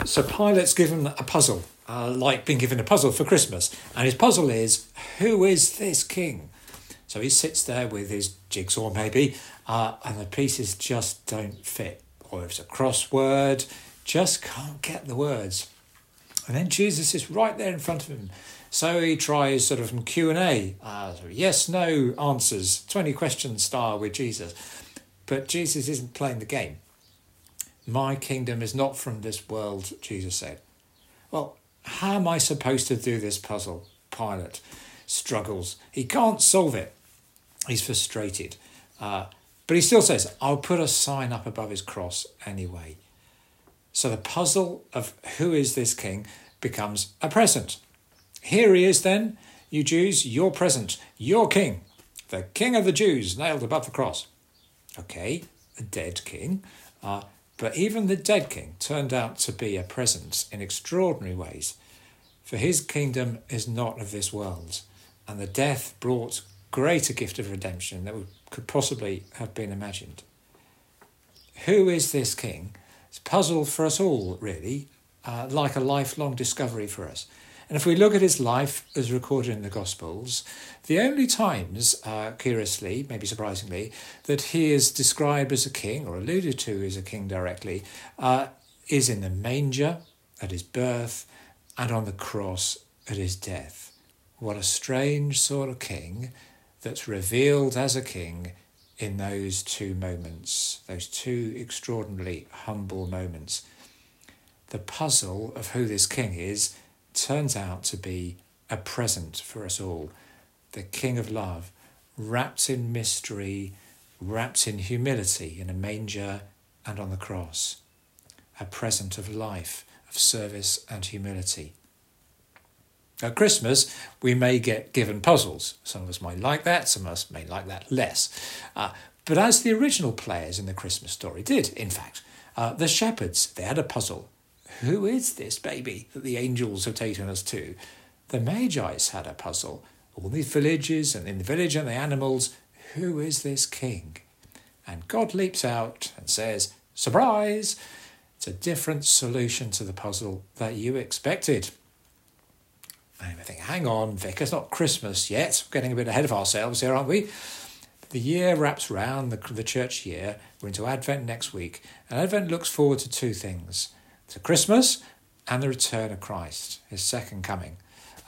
So Pilate's given a puzzle, like being given a puzzle for Christmas. And his puzzle is, who is this king? So he sits there with his jigsaw maybe, and the pieces just don't fit. Or if it's a crossword, just can't get the words. And then Jesus is right there in front of him. So he tries sort of some Q&A, yes, no answers, 20 question style with Jesus. But Jesus isn't playing the game. My kingdom is not from this world, Jesus said. Well, how am I supposed to do this puzzle? Pilate struggles. He can't solve it. He's frustrated. But he still says, I'll put a sign up above his cross anyway. So the puzzle of who is this king becomes a present. Here he is then, you Jews, your present, your king, the king of the Jews, nailed above the cross. Okay, a dead king. But even the dead king turned out to be a present in extraordinary ways. For his kingdom is not of this world, and the death brought greater gift of redemption that could possibly have been imagined. Who is this king? It's a puzzle for us all, really, like a lifelong discovery for us. And if we look at his life as recorded in the Gospels, the only times, curiously, maybe surprisingly, that he is described as a king or alluded to as a king directly is in the manger at his birth and on the cross at his death. What a strange sort of king that's revealed as a king in those two moments, those two extraordinarily humble moments. The puzzle of who this king is turns out to be a present for us all. The King of Love, wrapped in mystery, wrapped in humility in a manger and on the cross. A present of life, of service and humility. At Christmas, we may get given puzzles. Some of us might like that, some of us may like that less. But as the original players in the Christmas story did, in fact, the shepherds, they had a puzzle. Who is this baby that the angels have taken us to? The Magi's had a puzzle. All these villages and in the village and the animals, who is this king? And God leaps out and says, surprise! It's a different solution to the puzzle that you expected. And I think, hang on, Vic, it's not Christmas yet. We're getting a bit ahead of ourselves here, aren't we? The year wraps round, the church year. We're into Advent next week. And Advent looks forward to two things. To Christmas and the return of Christ, his second coming.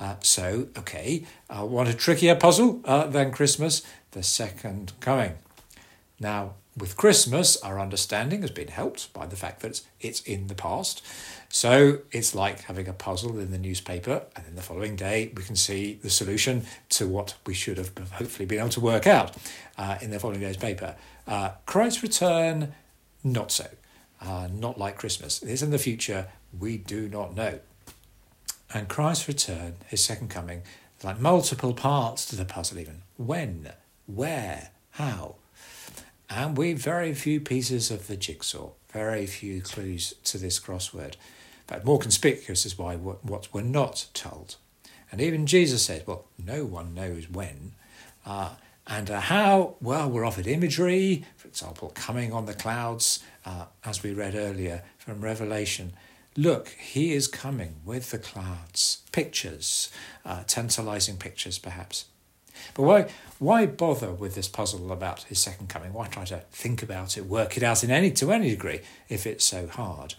Want a trickier puzzle than Christmas, the second coming. Now, with Christmas, our understanding has been helped by the fact that it's in the past. So it's like having a puzzle in the newspaper, and then the following day we can see the solution to what we should have hopefully been able to work out in the following day's paper. Christ's return, not so. Not like Christmas. It is in the future, we do not know. And Christ's return, his second coming, is like multiple parts to the puzzle even. When, where, how. And we've very few pieces of the jigsaw, very few clues to this crossword. But more conspicuous is why what we're not told. And even Jesus said, well, no one knows when. And how? Well, we're offered imagery, for example, coming on the clouds, as we read earlier from Revelation. Look, he is coming with the clouds. Pictures, tantalizing pictures perhaps. But why bother with this puzzle about his second coming? Why try to think about it, work it out to any degree if it's so hard?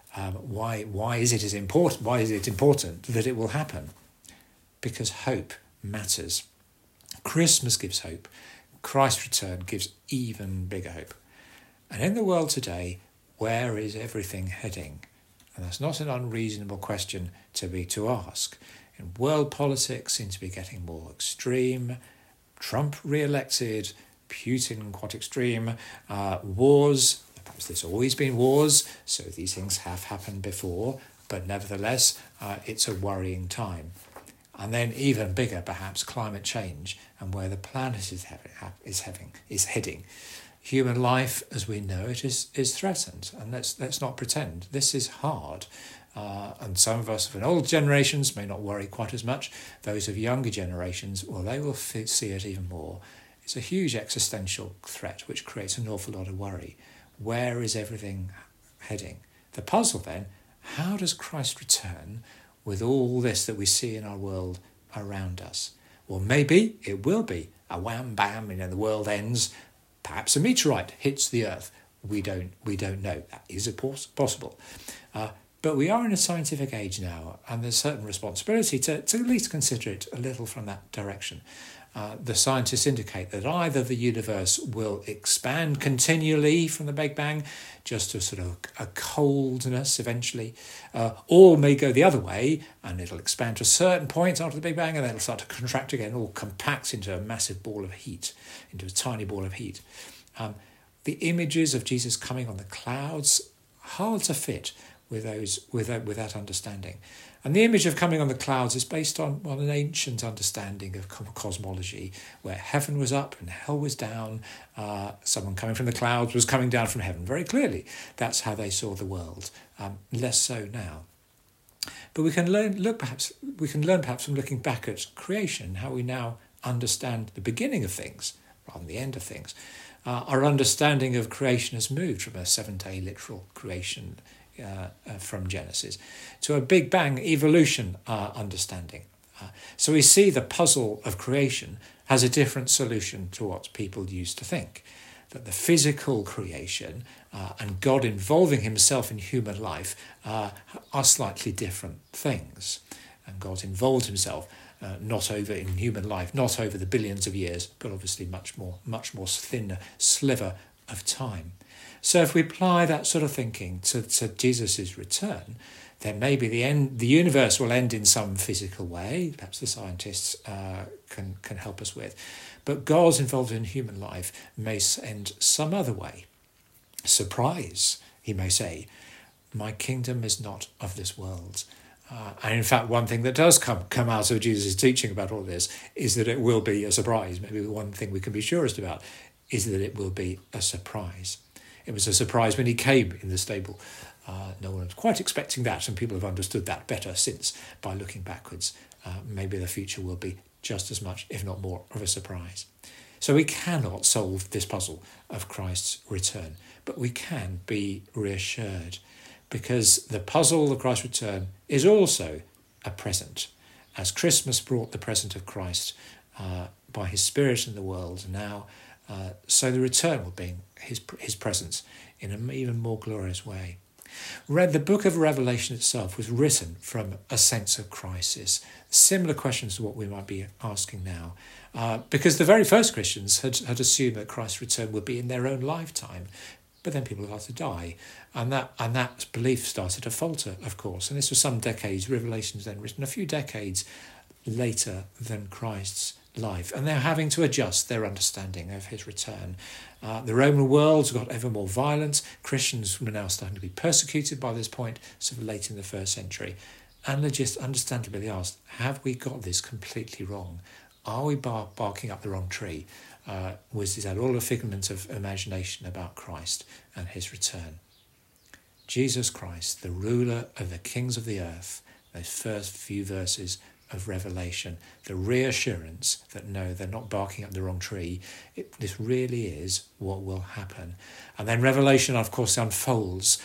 Why is it important? Why is it important that it will happen? Because hope matters. Christmas gives hope. Christ's return gives even bigger hope. And in the world today, where is everything heading? And that's not an unreasonable question to ask. And world politics seem to be getting more extreme. Trump re-elected, Putin quite extreme. Wars, perhaps there's always been wars, so these things have happened before, but nevertheless, it's a worrying time. And then even bigger, perhaps, climate change and where the planet is heading. Human life, as we know it, is threatened. And let's not pretend. This is hard. And some of us of old generations may not worry quite as much. Those of younger generations, well, they will see it even more. It's a huge existential threat which creates an awful lot of worry. Where is everything heading? The puzzle then, how does Christ return with all this that we see in our world around us? Well, maybe it will be a wham bam, the world ends. Perhaps a meteorite hits the earth. We don't know. That is possible. But we are in a scientific age now, and there's certain responsibility to at least consider it a little from that direction. The scientists indicate that either the universe will expand continually from the Big Bang, just to sort of a coldness eventually, or may go the other way, and it'll expand to a certain point after the Big Bang, and then it'll start to contract again, all compact into a massive ball of heat, into a tiny ball of heat. The images of Jesus coming on the clouds, hard to fit with that understanding. And the image of coming on the clouds is based on an ancient understanding of cosmology, where heaven was up and hell was down. Someone coming from the clouds was coming down from heaven. Very clearly, that's how they saw the world. Less so now. But we can learn perhaps from looking back at creation, how we now understand the beginning of things rather than the end of things. Our understanding of creation has moved from a 7-day literal creation from Genesis to a Big Bang evolution understanding. So we see the puzzle of creation has a different solution to what people used to think, that the physical creation and God involving himself in human life are slightly different things. And God involved himself not over in human life, not over the billions of years, but obviously much more thin sliver of time. So if we apply that sort of thinking to Jesus' return, then maybe the universe will end in some physical way, perhaps the scientists can help us with. But God's involved in human life may end some other way. Surprise, he may say, my kingdom is not of this world. And in fact, one thing that does come out of Jesus' teaching about all this is that it will be a surprise. Maybe the one thing we can be surest about is that it will be a surprise. It was a surprise when he came in the stable. No one was quite expecting that, and people have understood that better since by looking backwards. Maybe the future will be just as much, if not more, of a surprise. So we cannot solve this puzzle of Christ's return, but we can be reassured, because the puzzle of Christ's return is also a present. As Christmas brought the present of Christ by his Spirit in the world now, so the return will be his presence in an even more glorious way. The book of Revelation itself was written from a sense of crisis, similar questions to what we might be asking now, because the very first Christians had assumed that Christ's return would be in their own lifetime, but then people started to die, and that belief started to falter, of course. And this was some decades. Revelation's then written a few decades later than Christ's life, and they're having to adjust their understanding of his return. The Roman world's got ever more violent. Christians were now starting to be persecuted by this point, sort of late in the first century. And they just understandably asked, have we got this completely wrong? Are we barking up the wrong tree? Is that all a figment of imagination about Christ and his return? Jesus Christ, the ruler of the kings of the earth, those first few verses of Revelation, the reassurance that no, they're not barking up the wrong tree. This really is what will happen. And then Revelation, of course, unfolds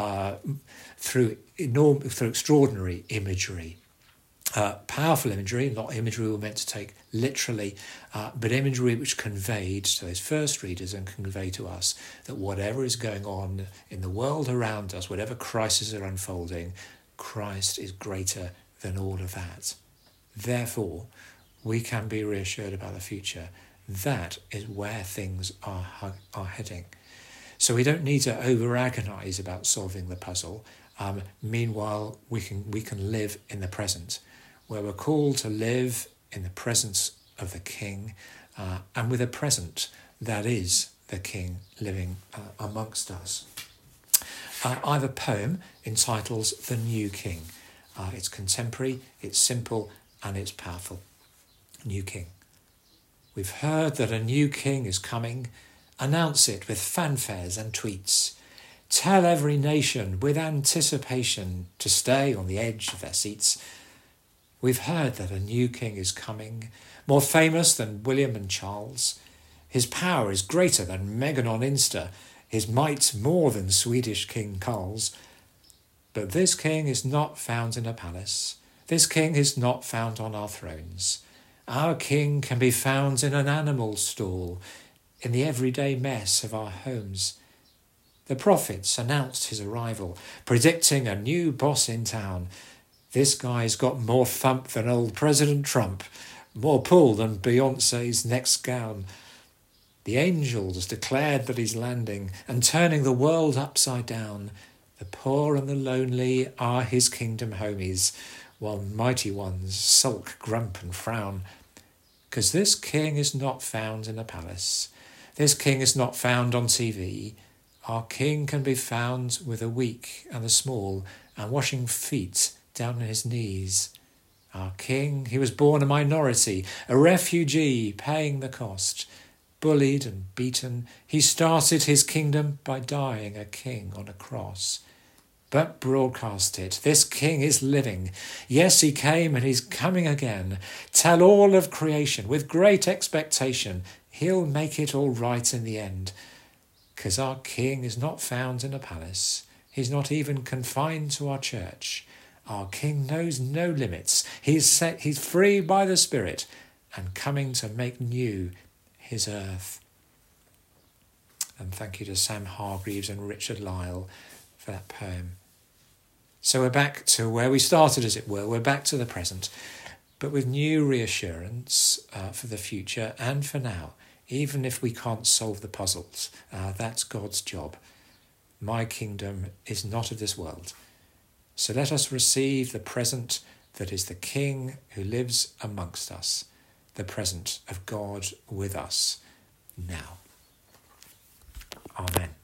through extraordinary imagery. Powerful imagery, not imagery we were meant to take literally, but imagery which conveyed to those first readers and convey to us that whatever is going on in the world around us, whatever crises are unfolding, Christ is greater than all of that. Therefore, we can be reassured about the future. That is where things are heading. So we don't need to over-agonise about solving the puzzle. Meanwhile, we can live in the present, where we're called to live in the presence of the King, and with a present that is the King living amongst us. I have a poem entitled The New King. It's contemporary, it's simple, and it's powerful. New King. We've heard that a new king is coming. Announce it with fanfares and tweets. Tell every nation with anticipation to stay on the edge of their seats. We've heard that a new king is coming, more famous than William and Charles. His power is greater than Meghan on Insta, his might more than Swedish King Carl's. But this king is not found in a palace. This king is not found on our thrones. Our king can be found in an animal stall, in the everyday mess of our homes. The prophets announced his arrival, predicting a new boss in town. This guy's got more thump than old President Trump, more pull than Beyoncé's next gown. The angels declared that he's landing and turning the world upside down. The poor and the lonely are his kingdom homies, while mighty ones sulk, grump and frown. 'Cause this king is not found in a palace. This king is not found on TV. Our king can be found with the weak and the small and washing feet down on his knees. Our king, he was born a minority, a refugee paying the cost. Bullied and beaten, he started his kingdom by dying a king on a cross. But broadcast it, this king is living. Yes, he came and he's coming again. Tell all of creation with great expectation, he'll make it all right in the end. 'Cause our king is not found in a palace. He's not even confined to our church. Our king knows no limits. He's free by the Spirit and coming to make new his earth. And thank you to Sam Hargreaves and Richard Lyle for that poem. So we're back to where we started, as it were. We're back to the present, but with new reassurance for the future and for now. Even if we can't solve the puzzles, that's God's job. My kingdom is not of this world. So let us receive the present that is the King who lives amongst us, the present of God with us now. Amen.